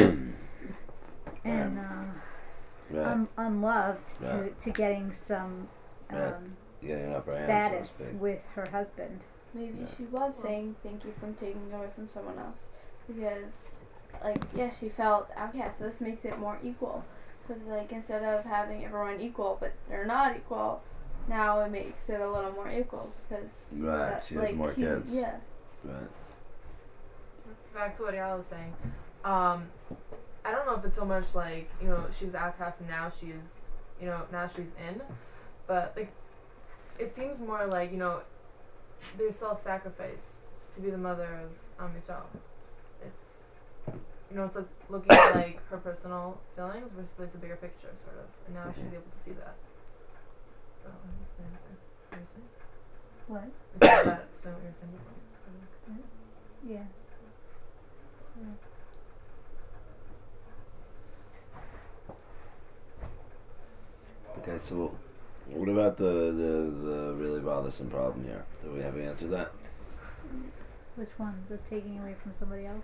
Speaker 2: and uh,
Speaker 1: Right.
Speaker 2: un- unloved to,
Speaker 1: Right.
Speaker 2: to getting some um,
Speaker 1: Right. Getting an upper hand, so to
Speaker 2: status
Speaker 1: speak.
Speaker 2: with her husband.
Speaker 6: Maybe
Speaker 1: Yeah.
Speaker 6: she was saying thank you from taking away from someone else, because, like, yeah, she felt outcast. So this makes it more equal, because like instead of having everyone equal, but they're not equal, now it makes it a little more equal because
Speaker 1: Right,
Speaker 6: that,
Speaker 1: she has
Speaker 6: like,
Speaker 1: more
Speaker 6: he-
Speaker 1: kids.
Speaker 6: Yeah.
Speaker 1: Right.
Speaker 4: Back to what Yala was saying. Um, I don't know if it's so much like, you know, she was outcast and now she's, you know, now she's in. But, like, it seems more like, you know, there's self-sacrifice to be the mother of um, Yisrael. It's, you know, it's like looking at, like, her personal feelings versus, like, the bigger picture, sort of. And now she's able to see that. So, that's the answer. What were you saying?
Speaker 2: What?
Speaker 4: Does that explain what you were saying before?
Speaker 2: Yeah.
Speaker 1: Okay, so what about the, the, the really bothersome problem here? Do we have an answer to that?
Speaker 2: Which one? The taking away from somebody else?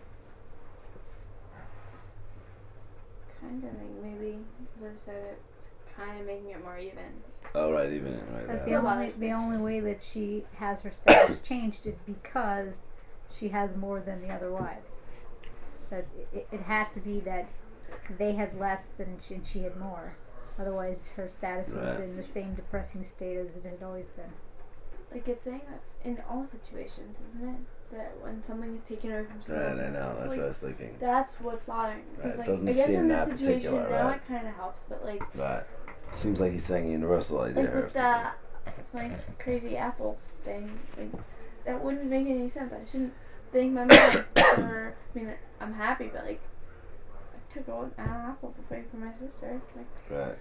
Speaker 6: Kind of think maybe they said it's kind of making it more even.
Speaker 1: Oh, right, even right.
Speaker 2: That's
Speaker 1: that.
Speaker 2: the
Speaker 6: Yeah.
Speaker 2: only the only way that she has her status changed is because she has more than the other wives. That it, it had to be that they had less than she, and she had more. Otherwise, her status would have
Speaker 1: Right.
Speaker 2: been the same depressing state as it had always been.
Speaker 6: Like it's saying that in all situations, isn't it? That when something is taken away from someone
Speaker 1: Right,
Speaker 6: else,
Speaker 1: I
Speaker 6: it's
Speaker 1: know.
Speaker 6: just
Speaker 1: That's
Speaker 6: like,
Speaker 1: what I was thinking.
Speaker 6: that's what's bothering me. Because
Speaker 1: Right,
Speaker 6: like
Speaker 1: doesn't
Speaker 6: I guess
Speaker 1: seem
Speaker 6: in this
Speaker 1: that
Speaker 6: situation
Speaker 1: particular,
Speaker 6: now
Speaker 1: right.
Speaker 6: it kind of helps, but like
Speaker 1: Right. Seems like he's saying a universal idea
Speaker 6: like
Speaker 1: here. or
Speaker 6: with
Speaker 1: something.
Speaker 6: that like crazy apple thing, like that wouldn't make any sense. I shouldn't thank my mom for. I mean, I'm happy, but like I took an apple for waiting for my sister. Like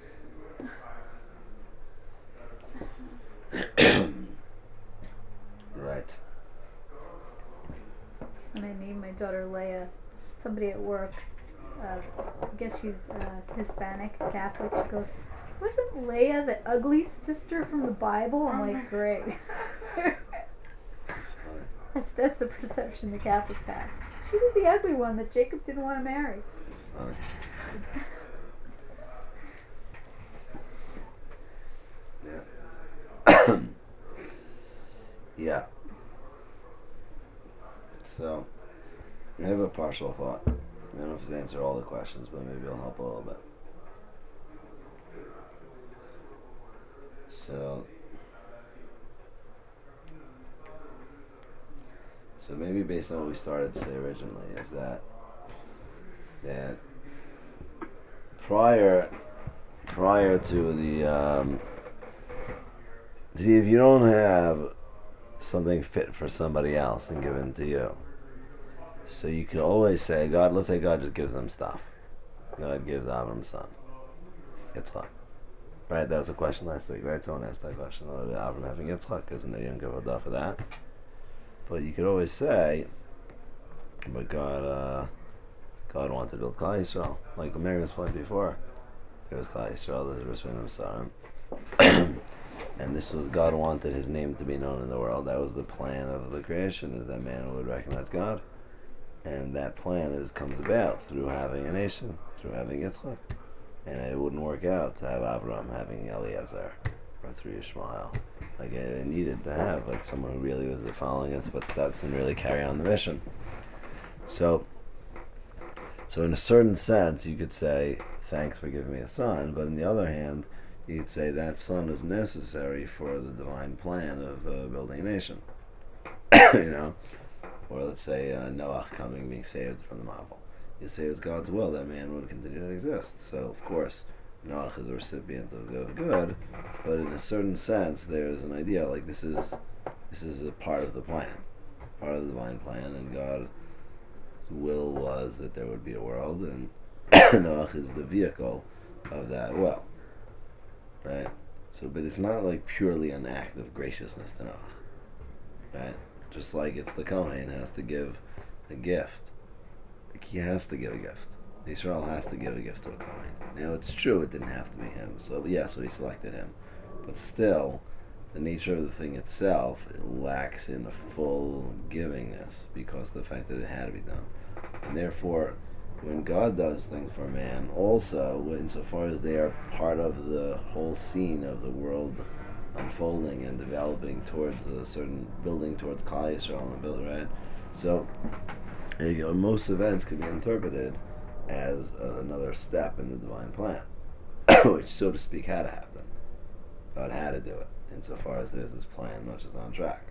Speaker 1: Right. Right.
Speaker 2: And I named my daughter Leia. Somebody at work, uh, I guess she's uh, Hispanic, Catholic. She goes, "Wasn't Leia the ugly sister from the Bible?" I'm like, "Great." That's that's the perception the Catholics have. She was the ugly one that Jacob didn't want to marry.
Speaker 1: It's funny. Yeah. Yeah. So, I have a partial thought. I don't know if it's answered all the questions, but maybe it'll help a little bit. So, so maybe based on what we started to say originally is that that prior prior to the um, see, if you don't have something fit for somebody else and given to you, so you can always say, God, let's say God just gives them stuff. God gives Avram son, Yitzchak. Right, that was a question last week, right? Someone asked that question. Oh, Avram having Yitzchak, isn't a young avodah for that? But you could always say, but God, uh, God wanted to build Klal Yisrael, like Miriam's point before. There was Klal Yisrael, there was Rishon Sarim. And this was, God wanted his name to be known in the world. That was the plan of the creation, is that man would recognize God. And that plan is comes about through having a nation, through having Yitzchak. And it wouldn't work out to have Abraham having Eliezer, or through Ishmael. Like, it needed to have like someone who really was following his footsteps and really carry on the mission. So, so in a certain sense, you could say, thanks for giving me a son, but on the other hand, you could say that son is necessary for the divine plan of uh, building a nation. You know? Or let's say uh, Noah coming, being saved from the Mavel. You say it's God's will that man would continue to exist. So, of course, Noah is a recipient of good, but in a certain sense, there's an idea like this is this is a part of the plan, part of the divine plan, and God's will was that there would be a world, and Noah is the vehicle of that will. Right? So, but it's not like purely an act of graciousness to Noah. right? Just like it's the Kohen has to give a gift. Like he has to give a gift. Israel has to give a gift to a Kohen. Now it's true it didn't have to be him, so yeah, so he selected him. But still, the nature of the thing itself, it lacks in a full givingness because of the fact that it had to be done. And therefore, when God does things for man, also, insofar as they are part of the whole scene of the world unfolding and developing towards a certain building towards Klal Yisrael and build, right? So, there you go. Most events can be interpreted as uh, another step in the divine plan, which, so to speak, had to happen. God had to do it, insofar as there's this plan which is on track.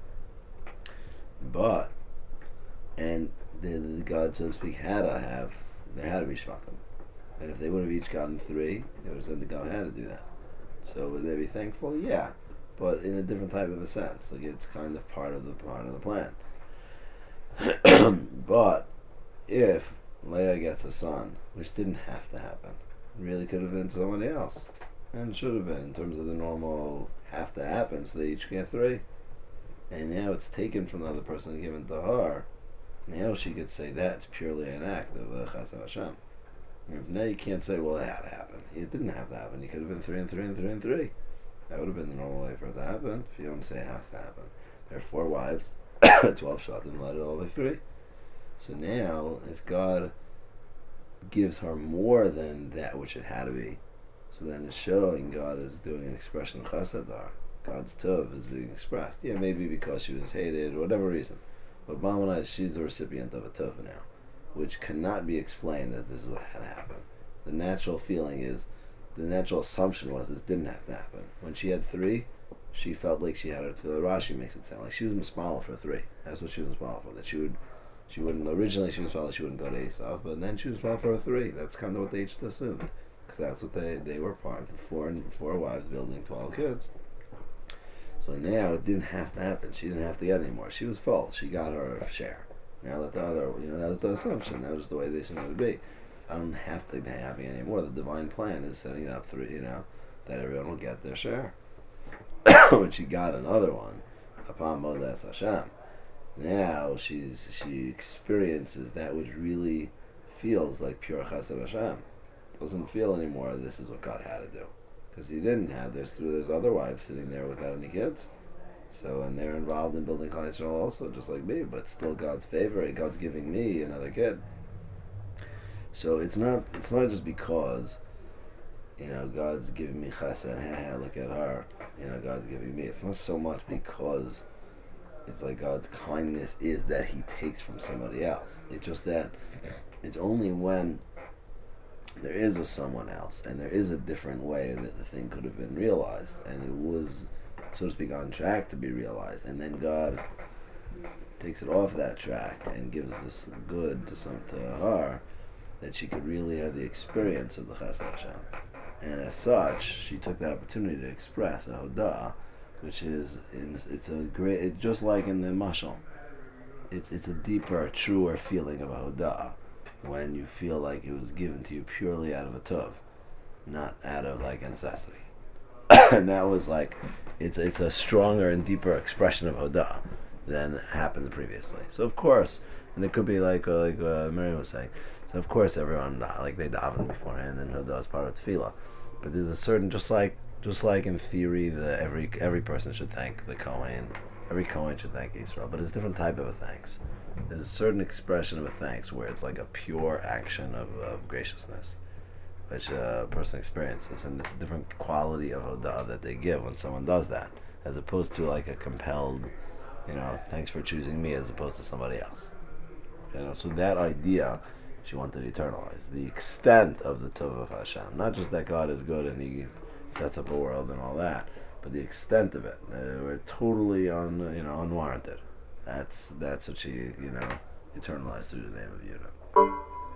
Speaker 1: But, and the, the God, so to speak, had to have, there had to be Shvatim. And if they would have each gotten three, they would have said that God had to do that. So would they be thankful? Yeah, but in a different type of a sense. Like it's kind of part of the part of the plan. But if Leah gets a son, which didn't have to happen, really could have been somebody else, and should have been in terms of the normal have to happen. So they each get three, and now it's taken from the other person and given to her. Now she could say that's purely an act of uh, Chesed Hashem. Because now you can't say, well, it had to happen. It didn't have to happen. You could have been three and three and three and three. That would have been the normal way for it to happen. If you don't say it has to happen. There are four wives, twelve Shvatim, let it all be three. So now, if God gives her more than that which it had to be, so then it's showing God is doing an expression of Chesed there. God's Tov is being expressed. Yeah, maybe because she was hated, or whatever reason. But Bamana, she's the recipient of a Tov now, which cannot be explained that this is what had to happen. The natural feeling is, the natural assumption was this didn't have to happen. When she had three, she felt like she had her tefillah. Rashi makes it sound like she was mismala for three. That's what she was mismala for. That she would, she wouldn't originally she was mismala she wouldn't go to Esav, but then she was mismala for a three. That's kind of what they just assumed, because that's what they they were part of. Four four wives building twelve kids. So now it didn't have to happen. She didn't have to get any more. She was full. She got her share. Now let the other, you know, that was the assumption. That was the way they assumed it would be. I don't have to be happy anymore. The divine plan is setting it up through, you know, that everyone will get their share. When she got another one, upon Modas Hashem, now she's she experiences that which really feels like pure Chesed Hashem. Doesn't feel anymore. This is what God had to do, because He didn't have. There's there's other wives sitting there without any kids. So, and they're involved in building Klal Yisrael also, just like me, but still God's favorite. God's giving me another kid. So it's not it's not just because, you know, God's giving me chesed, ha ha, look at her, you know, God's giving me. It's not so much because it's like God's kindness is that He takes from somebody else. It's just that it's only when there is a someone else, and there is a different way that the thing could have been realized, and it was, so to speak, on track to be realized, and then God takes it off that track and gives this good to some to her, that she could really have the experience of the Chesed Hashem. And as such, she took that opportunity to express a Hodah, which is, in, it's a great, it's just like in the Mashal, it's it's a deeper, truer feeling of a Hodah, when you feel like it was given to you purely out of a Tov, not out of like a necessity. And that was like, it's it's a stronger and deeper expression of Hodah than happened previously. So of course, and it could be like uh, like uh, Miriam was saying, so of course everyone, like they daven beforehand, and Hodah is part of tefillah. But there's a certain, just like just like in theory, the every every person should thank the Kohen, every Kohen should thank Israel, but it's a different type of a thanks. There's a certain expression of a thanks where it's like a pure action of, of graciousness, which a person experiences, and it's a different quality of Hodah that they give when someone does that, as opposed to like a compelled, you know, thanks for choosing me, as opposed to somebody else. You know, so that idea she wanted to eternalize, the extent of the Tov of Hashem, not just that God is good and He sets up a world and all that, but the extent of it. Uh, we're totally un, you know, unwarranted. That's that's what she, you know, eternalized through the name of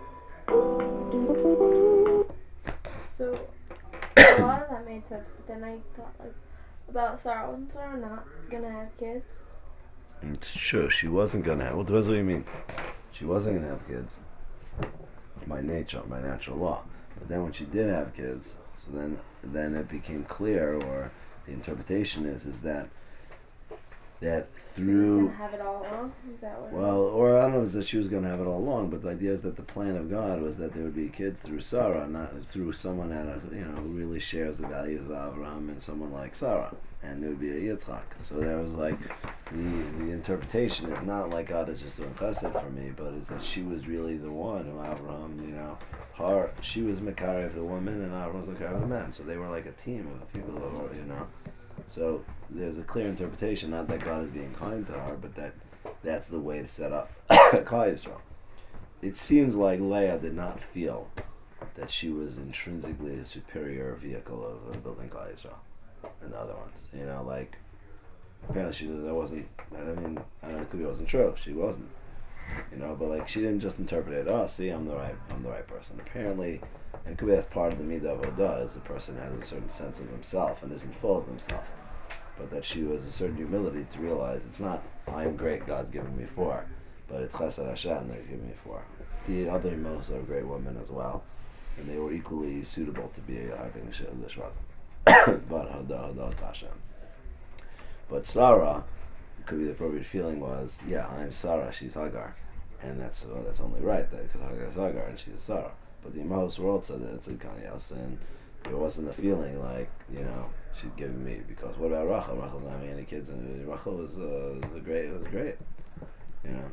Speaker 1: Yudam.
Speaker 6: So a lot of that made sense, but then I thought like about Sarah. Wasn't Sarah not gonna have kids?
Speaker 1: It's true. She wasn't gonna have. Well, depends what you mean. She wasn't gonna have kids by nature, by natural law. But then when she did have kids, so then then it became clear, or the interpretation is is that that
Speaker 6: She was
Speaker 1: through
Speaker 6: gonna have it all along. Is that what?
Speaker 1: well,
Speaker 6: it is?
Speaker 1: or I don't know if it's that she was going to have it all along, but the idea is that the plan of God was that there would be kids through Sarah, not through someone that uh, you know who really shares the values of Abraham and someone like Sarah, and there would be a Yitzchak. So there was like the the interpretation is not like God is just doing chesed for me, but is that she was really the one who Abraham, you know, her she was Mekari of the woman and Abraham was Mekari of the man. So they were like a team of people who were, you know. So there's a clear interpretation, not that God is being kind to her, but that that's the way to set up Klal Yisrael. It seems like Leah did not feel that she was intrinsically a superior vehicle of, of building Klal Yisrael than the other ones. You know, like apparently she that wasn't. I mean, I don't know, it could be it wasn't true. She wasn't. You know, but like she didn't just interpret it. Oh, see, I'm the right, I'm the right person. Apparently, and it could be that's part of the midah of Odah, is the person has a certain sense of himself and isn't full of himself. But that she was a certain humility to realize it's not I'm great, God's given me four, but it's Chesed Hashem that He's given me four. The other Emos are great women as well, and they were equally suitable to be having the Shvatim. But Hodah, Hodah to Hashem. But Sarah, it could be the appropriate feeling was, yeah, I'm Sarah, she's Hagar, and that's well, that's only right because Hagar is Hagar and she's Sarah. But the Imahos were also there, it's a Kanyos, and there wasn't a feeling like, you know, she's giving me, because what about Rachel? Rachel's not having any kids, and Rachel was, uh, was a great, it was great, you know.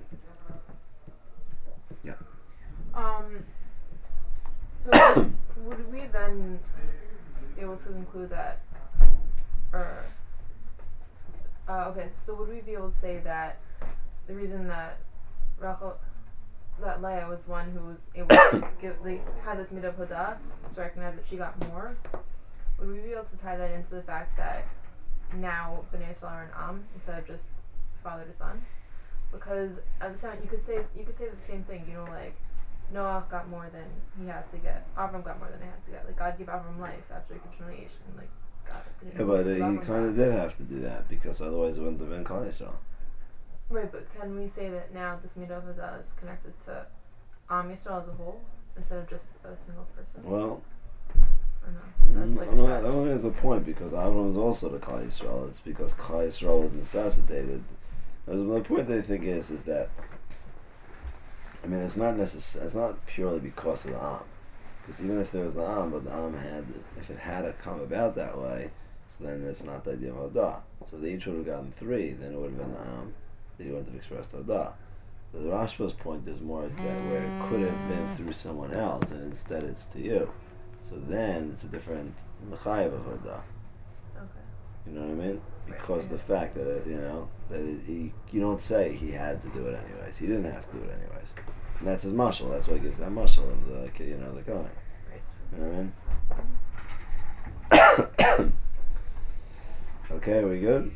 Speaker 1: Yeah.
Speaker 4: Um. So would we then be able to conclude that, or uh, okay, so would we be able to say that the reason that Rachel, that Leah was one who was able to give, like, had this midah of Hodah to recognize that she got more? Would we be able to tie that into the fact that now Bnei Yisrael are an Am instead of just father to son? Because at the same time, you could say you could say the same thing. You know, like Noah got more than he had to get. Avram got more than he had to get. Like God gave Avram life after continuation. Like God didn't.
Speaker 1: Yeah, but uh,
Speaker 4: give
Speaker 1: he
Speaker 4: Avram
Speaker 1: kind of
Speaker 4: that.
Speaker 1: did have to do that because otherwise it wouldn't have been Klal Yisrael.
Speaker 4: Right, but can we say that now this midah of Hodah is connected to Am Yisrael as a whole instead of just a single person?
Speaker 1: Well,
Speaker 4: or no? That's like a
Speaker 1: no, I
Speaker 4: stretch.
Speaker 1: don't think there's a point because Avram is also the Klal Yisrael. It's because Klal Yisrael was necessitated. The point they think is is that I mean it's not necess- it's not purely because of the Am, because even if there was the Am, but the Am had if it had to come about that way, so then it's not the idea of Hodah. So if they each would have gotten three, then it would have been the Am. They wouldn't have expressed Hodah. The Rashba's point is more that where it could have been through someone else, and instead it's to you. So then it's a different mechayev of Hodah.
Speaker 4: Okay.
Speaker 1: You know what I mean?
Speaker 4: Right.
Speaker 1: Because the fact that it, you know that it, he, you don't say he had to do it anyways. He didn't have to do it anyways, and that's his mashal. That's why he gives that mashal of the you know the going.
Speaker 4: Right.
Speaker 1: You know what I mean? Okay, are we good?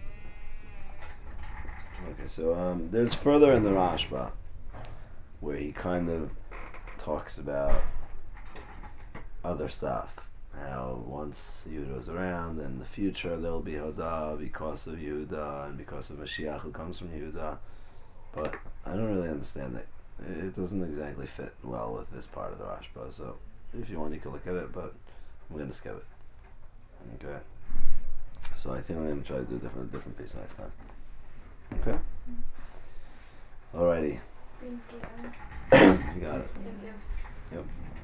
Speaker 1: Okay, so um, there's further in the Rashba where he kind of talks about other stuff. How once Yehuda's around, in the future there will be Hodah because of Yehuda and because of Mashiach who comes from Yehuda. But I don't really understand that. It doesn't exactly fit well with this part of the Rashba. So if you want, you can look at it, but I'm going to skip it. Okay. So I think I'm going to try to do a different, different piece next time. Okay? Alrighty.
Speaker 6: Thank you.
Speaker 1: You got it.
Speaker 4: Thank you.
Speaker 1: Yep.